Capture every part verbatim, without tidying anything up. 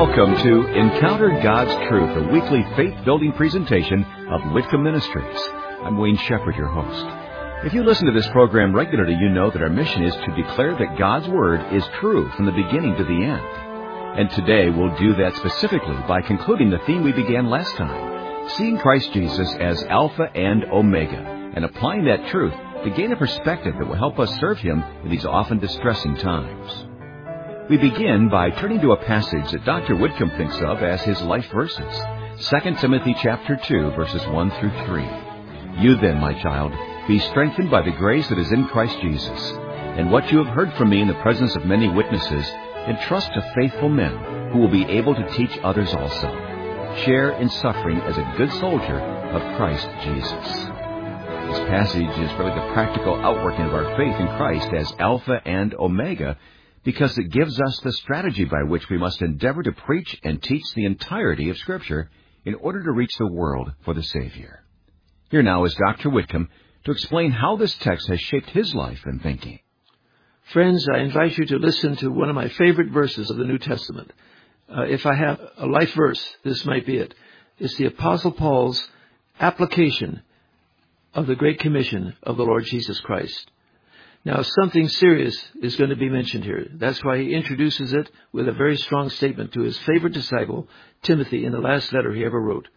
Welcome to Encounter God's Truth, a weekly faith-building presentation of Whitcomb Ministries. I'm Wayne Shepherd, your host. If you listen to this program regularly, you know that our mission is to declare that God's Word is true from the beginning to the end. And today we'll do that specifically by concluding the theme we began last time, seeing Christ Jesus as Alpha and Omega, and applying that truth to gain a perspective that will help us serve Him in these often distressing times. We begin by turning to a passage that Doctor Whitcomb thinks of as his life verses, Second Timothy chapter two, verses one through three. You then, my child, be strengthened by the grace that is in Christ Jesus, and what you have heard from me in the presence of many witnesses, entrust to faithful men who will be able to teach others also. Share in suffering as a good soldier of Christ Jesus. This passage is really the practical outworking of our faith in Christ as Alpha and Omega, because it gives us the strategy by which we must endeavor to preach and teach the entirety of Scripture in order to reach the world for the Savior. Here now is Doctor Whitcomb to explain how this text has shaped his life and thinking. Friends, I invite you to listen to one of my favorite verses of the New Testament. Uh, if I have a life verse, this might be it. It's the Apostle Paul's application of the Great Commission of the Lord Jesus Christ. Now, something serious is going to be mentioned here. That's why he introduces it with a very strong statement to his favorite disciple, Timothy, in the last letter he ever wrote.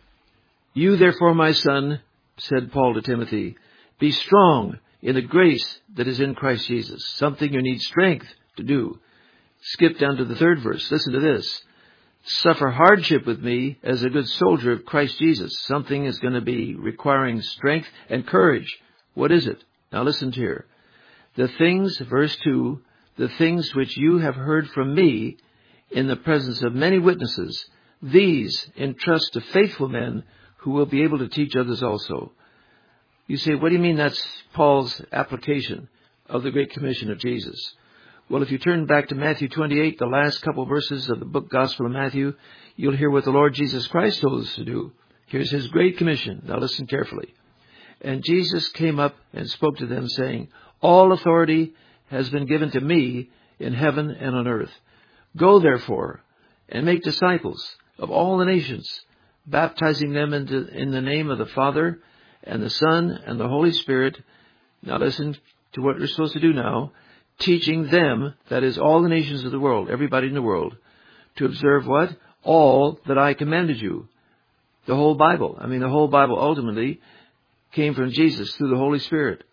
You, therefore, my son, said Paul to Timothy, be strong in the grace that is in Christ Jesus. Something you need strength to do. Skip down to the third verse. Listen to this. Suffer hardship with me as a good soldier of Christ Jesus. Something is going to be requiring strength and courage. What is it? Now listen to here. The things, verse two, the things which you have heard from me in the presence of many witnesses, these entrust to faithful men who will be able to teach others also. You say, what do you mean that's Paul's application of the Great Commission of Jesus? Well, if you turn back to Matthew twenty-eight, the last couple verses of the book Gospel of Matthew, you'll hear what the Lord Jesus Christ told us to do. Here's His Great Commission. Now listen carefully. And Jesus came up and spoke to them, saying, all authority has been given to me in heaven and on earth. Go, therefore, and make disciples of all the nations, baptizing them into, in the name of the Father and the Son and the Holy Spirit. Now listen to what we're supposed to do now. Teaching them, that is all the nations of the world, everybody in the world, to observe what? All that I commanded you. The whole Bible. I mean, the whole Bible ultimately came from Jesus through the Holy Spirit.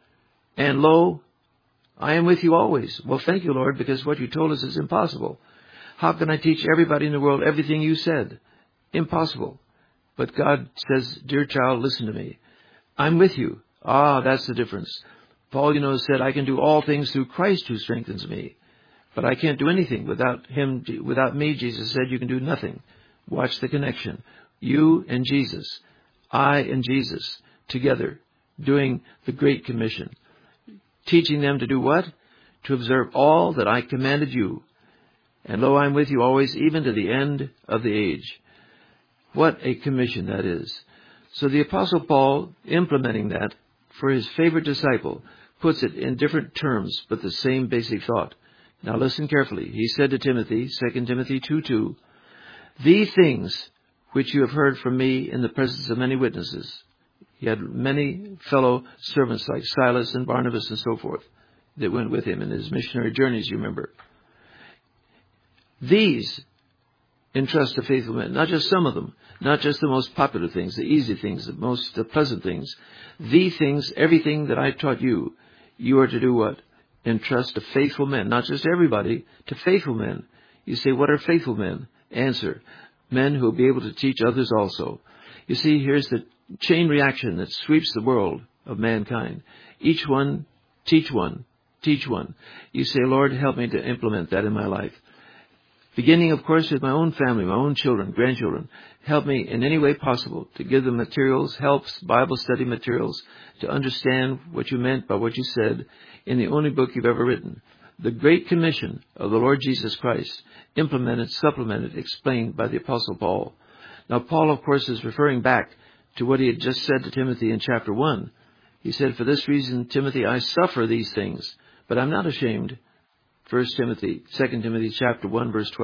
And lo, I am with you always. Well, thank you, Lord, because what you told us is impossible. How can I teach everybody in the world everything you said? Impossible. But God says, dear child, listen to me. I'm with you. Ah, that's the difference. Paul, you know, said, I can do all things through Christ who strengthens me. But I can't do anything without Him, without me. Jesus said, you can do nothing. Watch the connection. You and Jesus. I and Jesus together doing the Great Commission. Teaching them to do what? To observe all that I commanded you. And lo, I'm with you always, even to the end of the age. What a commission that is. So the Apostle Paul, implementing that for his favorite disciple, puts it in different terms, but the same basic thought. Now listen carefully. He said to Timothy, Second Timothy two two, the things which you have heard from me in the presence of many witnesses. He had many fellow servants like Silas and Barnabas and so forth that went with him in his missionary journeys, you remember. These entrust to faithful men, not just some of them, not just the most popular things, the easy things, the most the pleasant things. The things, everything that I taught you, you are to do what? Entrust to faithful men, not just everybody, to faithful men. You say, what are faithful men? Answer, men who will be able to teach others also. You see, here's the chain reaction that sweeps the world of mankind. Each one, teach one, teach one. You say, Lord, help me to implement that in my life. Beginning, of course, with my own family, my own children, grandchildren. Help me in any way possible to give them materials, helps, Bible study materials, to understand what you meant by what you said in the only book you've ever written. The Great Commission of the Lord Jesus Christ, implemented, supplemented, explained by the Apostle Paul. Now, Paul, of course, is referring back to what he had just said to Timothy in chapter one. He said, for this reason, Timothy, I suffer these things, but I'm not ashamed. First Timothy, Second Timothy chapter one, verse twelve.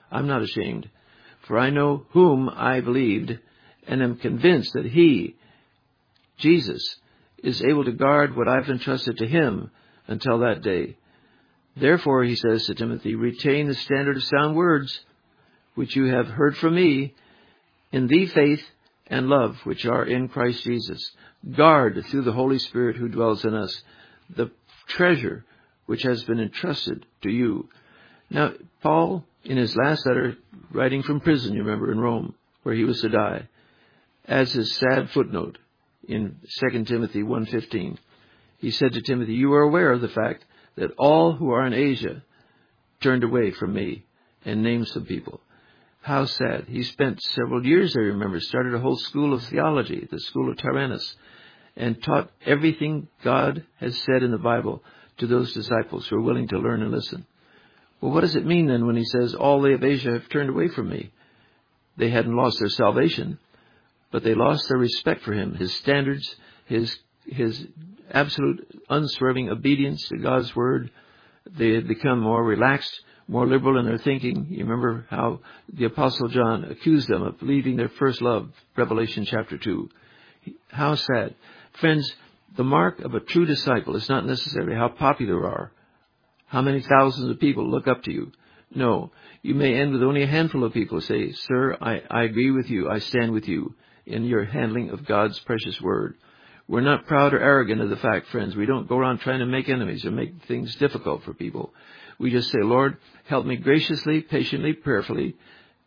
I'm not ashamed, for I know whom I believed, and am convinced that he, Jesus, is able to guard what I've entrusted to him until that day. Therefore, he says to Timothy, retain the standard of sound words, which you have heard from me, in the faith and love which are in Christ Jesus. Guard through the Holy Spirit who dwells in us the treasure which has been entrusted to you. Now, Paul, in his last letter, writing from prison, you remember, in Rome, where he was to die, as his sad footnote in Second Timothy one fifteen, he said to Timothy, you are aware of the fact that all who are in Asia turned away from me, and named some people. How sad. He spent several years, I remember, started a whole school of theology, the school of Tyrannus, and taught everything God has said in the Bible to those disciples who are willing to learn and listen. Well, what does it mean then when he says all they of Asia have turned away from me? They hadn't lost their salvation, but they lost their respect for him, his standards, his his absolute unswerving obedience to God's word. They had become more relaxed, more liberal in their thinking. You remember how the Apostle John accused them of leaving their first love, Revelation chapter two. How sad. Friends, the mark of a true disciple is not necessarily how popular you are, how many thousands of people look up to you. No, you may end with only a handful of people say, sir, I, I agree with you, I stand with you in your handling of God's precious word. We're not proud or arrogant of the fact, friends. We don't go around trying to make enemies or make things difficult for people. We just say, Lord, help me graciously, patiently, prayerfully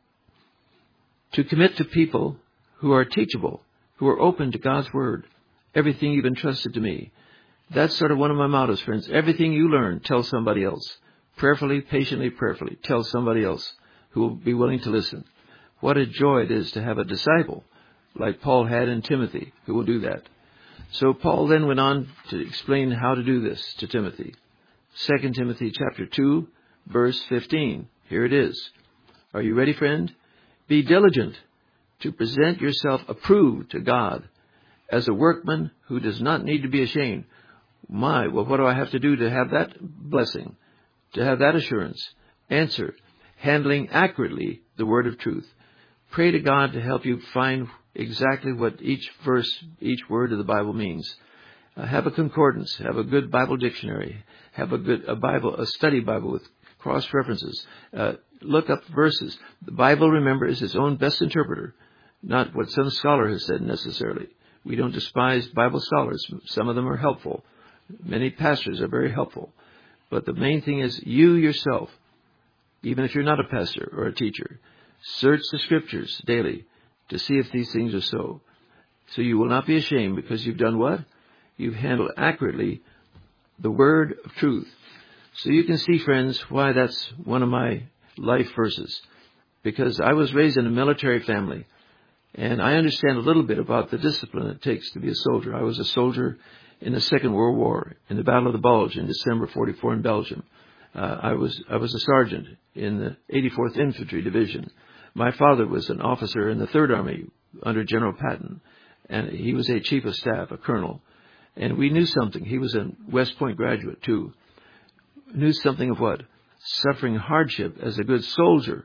to commit to people who are teachable, who are open to God's word, everything you've entrusted to me. That's sort of one of my mottos, friends. Everything you learn, tell somebody else. Prayerfully, patiently, prayerfully, tell somebody else who will be willing to listen. What a joy it is to have a disciple like Paul had in Timothy who will do that. So Paul then went on to explain how to do this to Timothy. Second Timothy chapter two, verse fifteen. Here it is. Are you ready, friend? Be diligent to present yourself approved to God as a workman who does not need to be ashamed. My, well, what do I have to do to have that blessing, to have that assurance? Answer, handling accurately the word of truth. Pray to God to help you find exactly what each verse, each word of the Bible means. Uh, have a concordance, have a good Bible dictionary, have a good a Bible, a study Bible with cross references. Uh, look up verses. The Bible, remember, is its own best interpreter, not what some scholar has said necessarily. We don't despise Bible scholars. Some of them are helpful. Many pastors are very helpful. But the main thing is you yourself, even if you're not a pastor or a teacher, search the scriptures daily to see if these things are so. So you will not be ashamed because you've done what? You've handled accurately the word of truth. So you can see, friends, why that's one of my life verses. Because I was raised in a military family, and I understand a little bit about the discipline it takes to be a soldier. I was a soldier in the Second World War, in the Battle of the Bulge in December forty-four in Belgium. Uh, I was I was a sergeant in the eighty-fourth Infantry Division. My father was an officer in the Third Army under General Patton, and he was a chief of staff, a colonel. And we knew something. He was a West Point graduate, too. Knew something of what? Suffering hardship as a good soldier.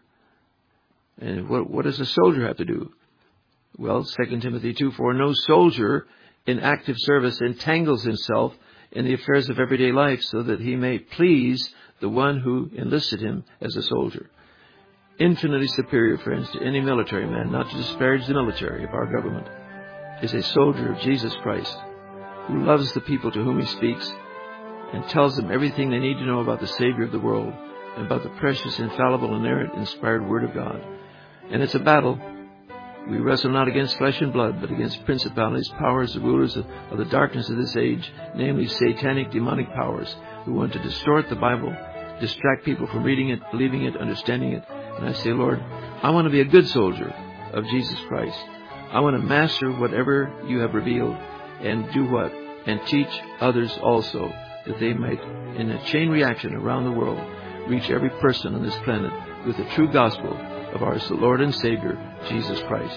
And what, what does a soldier have to do? Well, Second Timothy two four, no soldier in active service entangles himself in the affairs of everyday life so that he may please the one who enlisted him as a soldier. Infinitely superior, friends, to any military man, not to disparage the military of our government, is a soldier of Jesus Christ who loves the people to whom he speaks and tells them everything they need to know about the Savior of the world and about the precious, infallible, inerrant, inspired Word of God. And it's a battle. We wrestle not against flesh and blood, but against principalities, powers, the rulers of, of the darkness of this age, namely satanic, demonic powers who want to distort the Bible, distract people from reading it, believing it, understanding it. And I say, Lord, I want to be a good soldier of Jesus Christ. I want to master whatever you have revealed and do what? And teach others also, that they might, in a chain reaction around the world, reach every person on this planet with the true gospel of our Lord and Savior, Jesus Christ.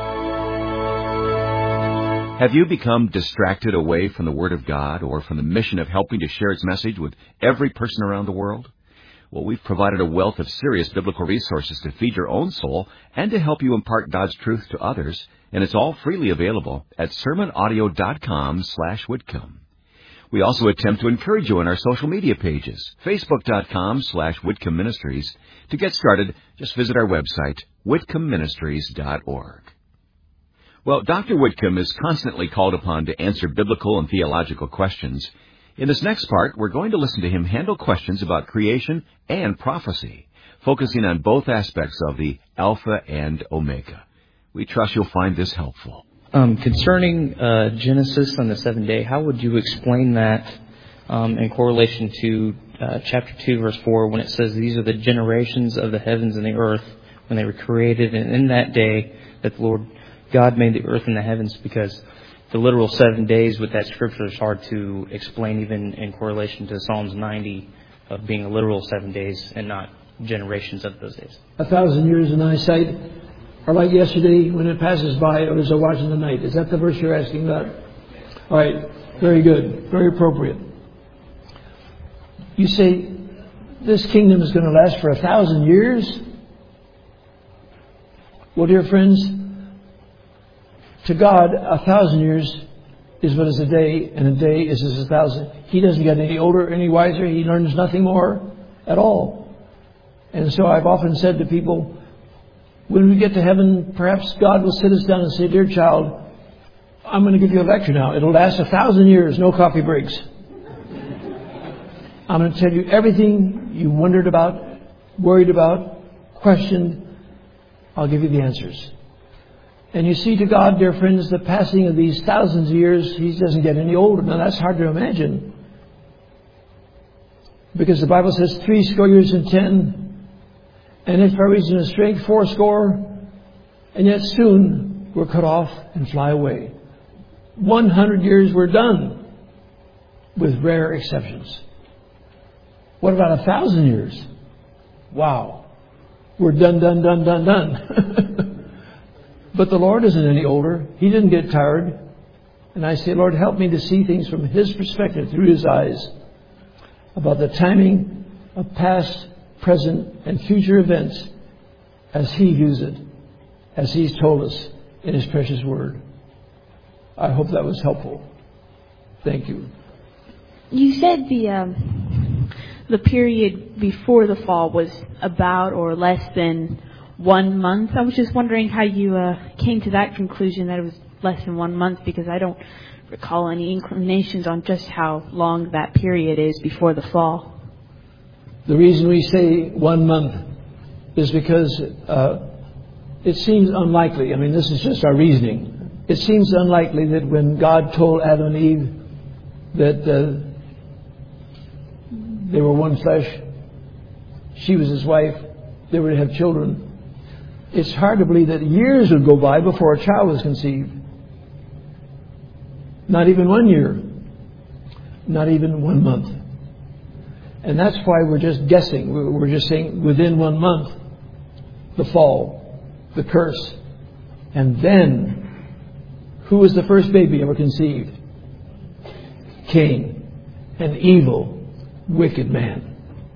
Have you become distracted away from the Word of God or from the mission of helping to share its message with every person around the world? Well, we've provided a wealth of serious biblical resources to feed your own soul and to help you impart God's truth to others, and it's all freely available at sermon audio dot com slash Whitcomb. We also attempt to encourage you on our social media pages, facebook dot com slash Whitcomb Ministries. To get started, just visit our website, whitcomb ministries dot org. Well, Doctor Whitcomb is constantly called upon to answer biblical and theological questions. In this next part, we're going to listen to him handle questions about creation and prophecy, focusing on both aspects of the Alpha and Omega. We trust you'll find this helpful. Um, concerning uh, Genesis on the seventh day, how would you explain that um, in correlation to uh, chapter two, verse four, when it says, "These are the generations of the heavens and the earth when they were created, and in that day that the Lord God made the earth and the heavens," because the literal seven days with that scripture is hard to explain, even in correlation to Psalms ninety of being a literal seven days and not generations of those days. A thousand years in eyesight are like yesterday when it passes by or as a watch in the night. Is that the verse you're asking about? All right. Very good. Very appropriate. You say this kingdom is going to last for a thousand years? Well, dear friends, to God, a thousand years is but as a day, and a day is as a thousand. He doesn't get any older, any wiser. He learns nothing more at all. And so I've often said to people, when we get to heaven, perhaps God will sit us down and say, "Dear child, I'm going to give you a lecture now. It'll last a thousand years, no coffee breaks. I'm going to tell you everything you wondered about, worried about, questioned. I'll give you the answers." And you see, to God, dear friends, the passing of these thousands of years, He doesn't get any older. Now, that's hard to imagine. Because the Bible says three score years and ten, and if by reason of strength, four score, and yet soon we're cut off and fly away. One hundred years we're done, with rare exceptions. What about a thousand years? Wow. We're done, done, done, done, done. But the Lord isn't any older. He didn't get tired. And I say, Lord, help me to see things from His perspective, through His eyes, about the timing of past, present, and future events as He views it, as He's told us in His precious Word. I hope that was helpful. Thank you. You said the um, the period before the fall was about or less than one month. I was just wondering how you uh, came to that conclusion, that it was less than one month, because I don't recall any inclinations on just how long that period is before the fall. The reason we say one month is because uh, it seems unlikely. I mean, this is just our reasoning. It seems unlikely that when God told Adam and Eve that uh, they were one flesh, she was his wife, they were to have children, it's hard to believe that years would go by before a child was conceived. Not even one year. Not even one month. And that's why we're just guessing. We're just saying within one month, the fall, the curse. And then, who was the first baby ever conceived? Cain, an evil, wicked man.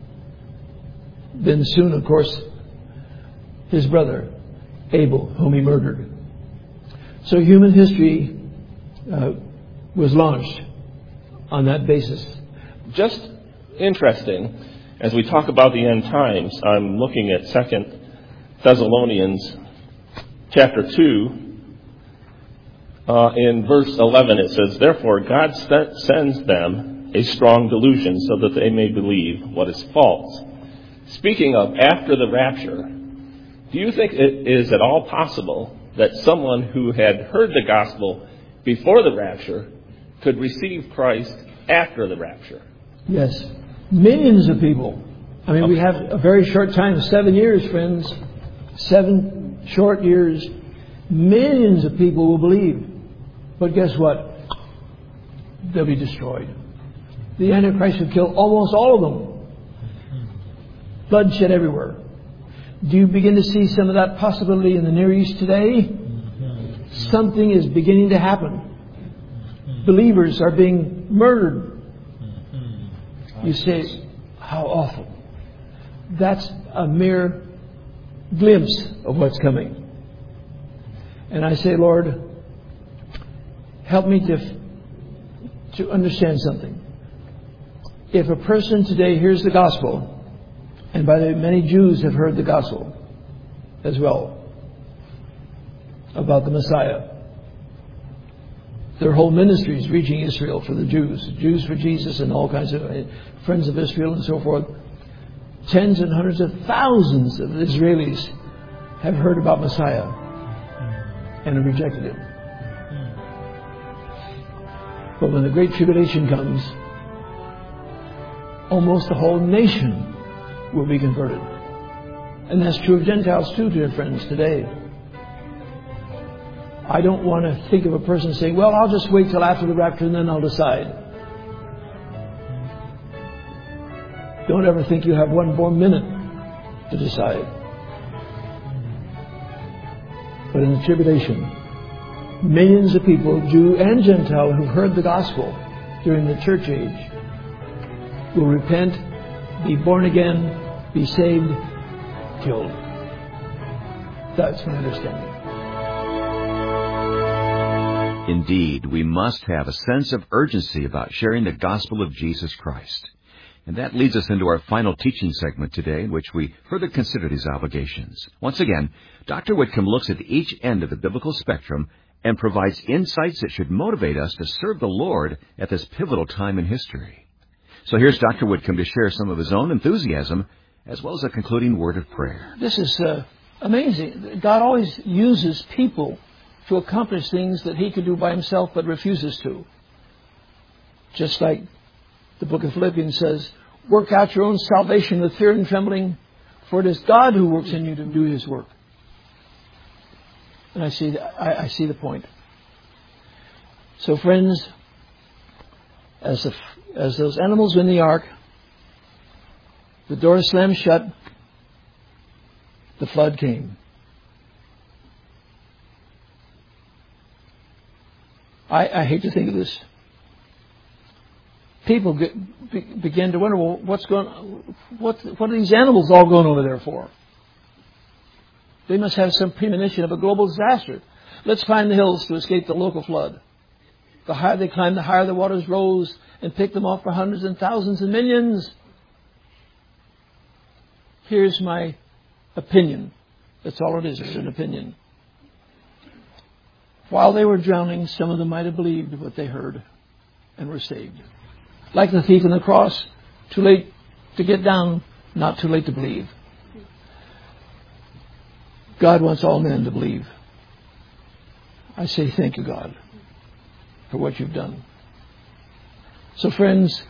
Then soon, of course, his brother, Abel, whom he murdered. So human history uh, was launched on that basis. Just interesting, as we talk about the end times, I'm looking at Second Thessalonians chapter two. Uh, in verse eleven it says, "Therefore God st- sends them a strong delusion so that they may believe what is false." Speaking of after the rapture, do you think it is at all possible that someone who had heard the gospel before the rapture could receive Christ after the rapture? Yes. Millions of people. I mean, okay. We have a very short time, seven years, friends. Seven short years. Millions of people will believe. But guess what? They'll be destroyed. The Antichrist will kill almost all of them. Bloodshed everywhere. Do you begin to see some of that possibility in the Near East today? Something is beginning to happen. Believers are being murdered. You say, how awful. that's a mere glimpse of what's coming. And I say, Lord, help me to, to understand something. If a person today hears the gospel, and by the way, many Jews have heard the gospel as well about the Messiah. Their whole ministry is reaching Israel for the Jews, Jews for Jesus, and all kinds of uh, friends of Israel and so forth. Tens and hundreds of thousands of Israelis have heard about Messiah and have rejected him. But when the Great Tribulation comes, almost the whole nation will be converted. And that's true of Gentiles too, dear friends, today. I don't want to think of a person saying, well, I'll just wait till after the rapture and then I'll decide. Don't ever think you have one more minute to decide. But in the tribulation, millions of people, Jew and Gentile, who've heard the gospel during the church age, will repent, be born again, be saved, killed. That's my understanding. Indeed, we must have a sense of urgency about sharing the gospel of Jesus Christ. And that leads us into our final teaching segment today, in which we further consider these obligations. Once again, Doctor Whitcomb looks at each end of the biblical spectrum and provides insights that should motivate us to serve the Lord at this pivotal time in history. So here's Doctor Whitcomb to share some of his own enthusiasm, as well as a concluding word of prayer. This is uh, amazing. God always uses people to accomplish things that he could do by himself but refuses to. Just like the book of Philippians says, work out your own salvation with fear and trembling, for it is God who works in you to do his work. And I see, I, I see the point. So friends, as, the, as those animals in the ark, the door slammed shut, the flood came. I, I hate to think of this. People get, be, begin to wonder, well, what's going, what, what are these animals all going over there for? They must have some premonition of a global disaster. Let's climb the hills to escape the local flood. The higher they climbed, the higher the waters rose and picked them off for hundreds and thousands and millions. Here's my opinion. That's all it is. It's an opinion. While they were drowning, some of them might have believed what they heard and were saved. Like the thief on the cross, too late to get down, not too late to believe. God wants all men to believe. I say thank you, God, for what you've done. So friends,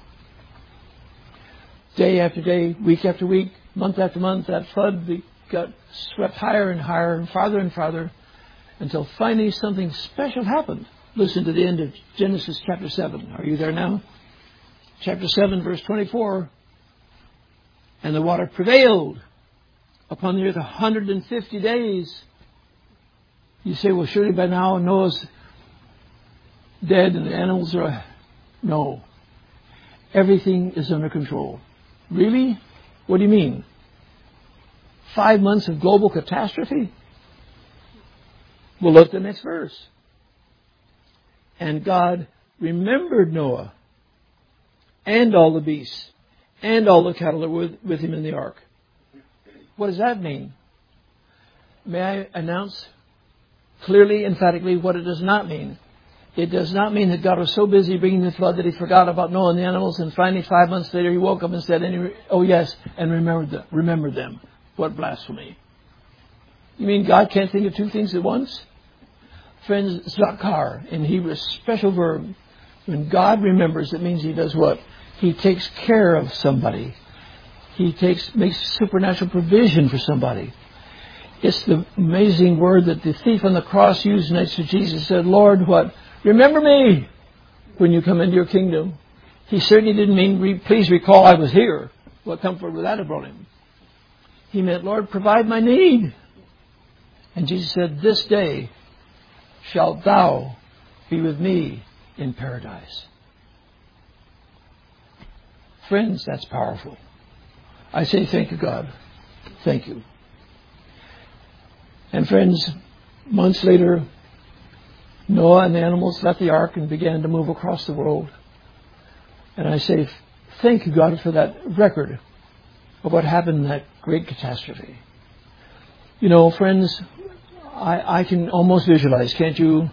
day after day, week after week, month after month, that flood got swept higher and higher and farther and farther, until finally something special happened. Listen to the end of Genesis chapter seven. Are you there now? Chapter seven, verse twenty-four. And the water prevailed upon the earth one hundred fifty days. You say, well, surely by now Noah's dead and the animals are... No. Everything is under control. Really? What do you mean? Five months of global catastrophe? We'll look at the next verse. And God remembered Noah and all the beasts and all the cattle that were with, with him in the ark. What does that mean? May I announce clearly, emphatically, what it does not mean? It does not mean that God was so busy bringing the flood that he forgot about Noah and the animals, and finally five months later he woke up and said, oh yes, and remembered them. Remembered them. What blasphemy. You mean God can't think of two things at once? Friends, zakar in Hebrew, a special verb. When God remembers, it means he does what? He takes care of somebody. He takes makes supernatural provision for somebody. It's the amazing word that the thief on the cross used next to Jesus. Said, Lord, what? Remember me when you come into your kingdom. He certainly didn't mean, please recall I was here. What comfort would that have brought him? He meant, Lord, provide my need. And Jesus said, this day shalt thou be with me in paradise. Friends, that's powerful. I say thank you, God. Thank you. And friends, months later, Noah and the animals left the ark and began to move across the world. And I say thank you, God, for that record of what happened in that great catastrophe. You know, friends, I, I can almost visualize, can't you?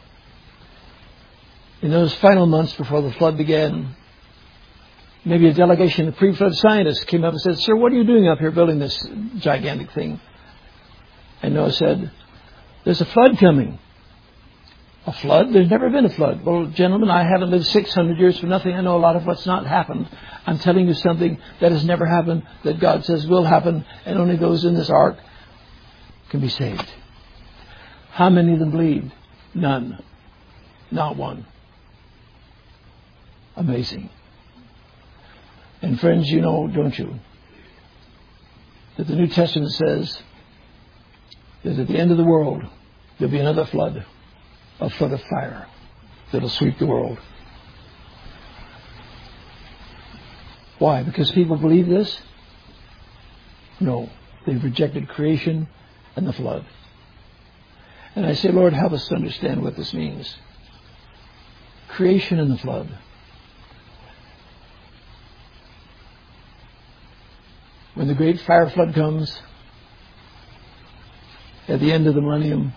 In those final months before the flood began, maybe a delegation of pre-flood scientists came up and said, "Sir, what are you doing up here building this gigantic thing?" And Noah said, "There's a flood coming." A flood? There's never been a flood. Well, gentlemen, I haven't lived six hundred years for nothing. I know a lot of what's not happened. I'm telling you something that has never happened, that God says will happen, and only those in this ark can be saved. How many of them believed? None. Not one. Amazing. And friends, you know, don't you, that the New Testament says that at the end of the world, there'll be another flood. A flood of fire that'll sweep the world. Why? Because people believe this? No. They've rejected creation and the flood. And I say, Lord, help us to understand what this means. Creation and the flood. When the great fire flood comes at the end of the millennium,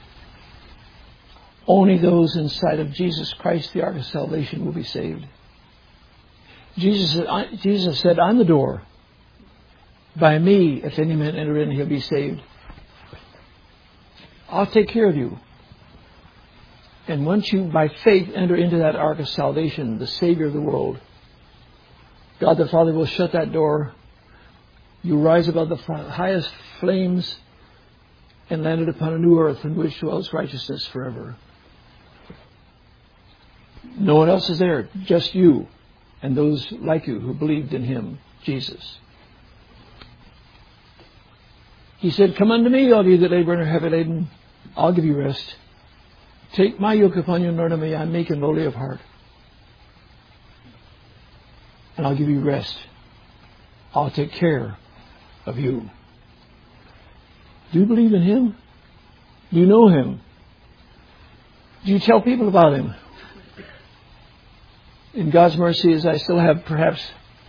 only those inside of Jesus Christ, the ark of salvation, will be saved. Jesus said, I, Jesus said, I'm the door. By me, if any man enter in, he'll be saved. I'll take care of you. And once you, by faith, enter into that ark of salvation, the Savior of the world, God the Father will shut that door. You rise above the highest flames and landed upon a new earth in which dwells righteousness forever. No one else is there, just you and those like you who believed in Him, Jesus. He said, "Come unto me, all you that labor and are heavy laden, I'll give you rest. Take my yoke upon you and learn of me. I'm meek and lowly of heart, and I'll give you rest. I'll take care of you." Do you believe in Him? Do you know Him? Do you tell people about Him? In God's mercy, as I still have perhaps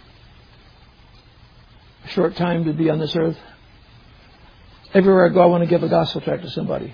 a short time to be on this earth, everywhere I go I want to give a gospel tract to somebody.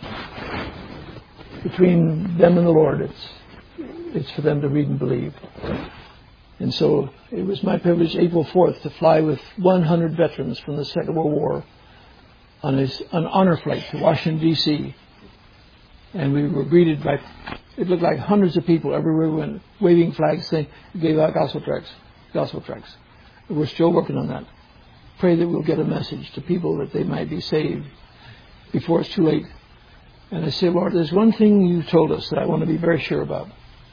Between them and the Lord, it's, it's for them to read and believe. And so it was my privilege, April fourth, to fly with one hundred veterans from the Second World War on a, an honor flight to Washington, D C And we were greeted by, it looked like hundreds of people everywhere we went, waving flags, saying, gave out gospel tracts, gospel tracts. We're still working on that. Pray that we'll get a message to people that they might be saved before it's too late. And I say, Lord, there's one thing you told us that I want to be very sure about.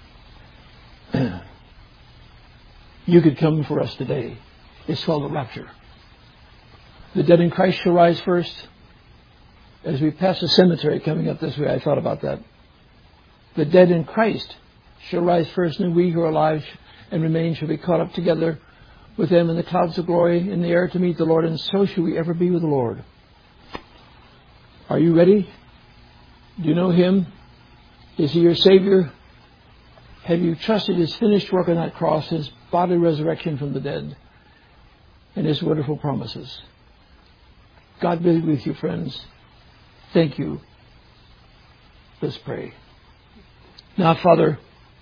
You could come for us today. It's called the rapture. The dead in Christ shall rise first. As we pass the cemetery coming up this way, I thought about that. The dead in Christ shall rise first, and we who are alive and remain shall be caught up together with them in the clouds of glory in the air to meet the Lord, and so shall we ever be with the Lord. Are you ready? Do you know Him? Is He your Savior? Have you trusted His finished work on that cross, His bodily resurrection from the dead, and His wonderful promises? God be with you, friends. Thank you. Let's pray. Now, Father,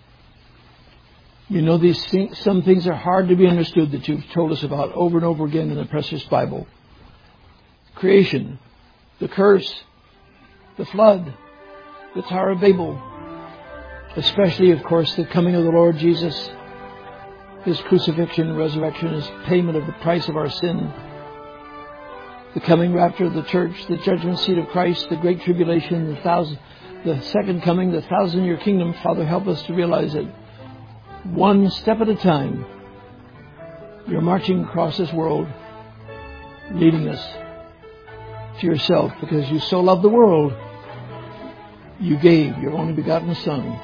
you know these things, some things are hard to be understood that you've told us about over and over again in the precious Bible. Creation, the curse, the flood, the Tower of Babel, especially, of course, the coming of the Lord Jesus, His crucifixion, resurrection, His payment of the price of our sin, the coming rapture of the church, the judgment seat of Christ, the great tribulation, the thousand, the second coming, the thousand-year kingdom. Father, help us to realize that one step at a time, you're marching across this world, leading us to yourself, because you so loved the world, you gave your only begotten Son,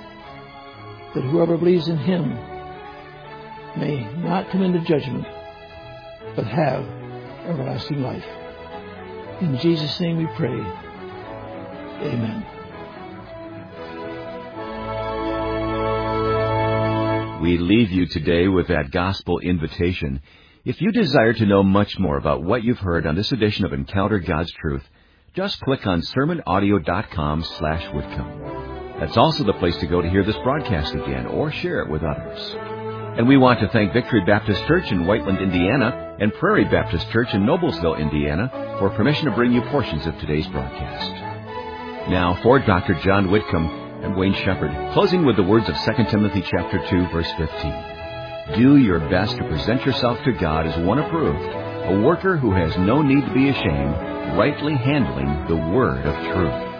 that whoever believes in Him may not come into judgment, but have everlasting life. In Jesus' name we pray. Amen. We leave you today with that gospel invitation. If you desire to know much more about what you've heard on this edition of Encounter God's Truth, just click on sermon audio dot com slash Whitcomb. That's also the place to go to hear this broadcast again or share it with others. And we want to thank Victory Baptist Church in Whiteland, Indiana, and Prairie Baptist Church in Noblesville, Indiana, for permission to bring you portions of today's broadcast. Now, for Doctor John Whitcomb, I'm Wayne Shepherd, closing with the words of Second Timothy chapter two, verse fifteen. Do your best to present yourself to God as one approved, a worker who has no need to be ashamed, rightly handling the word of truth.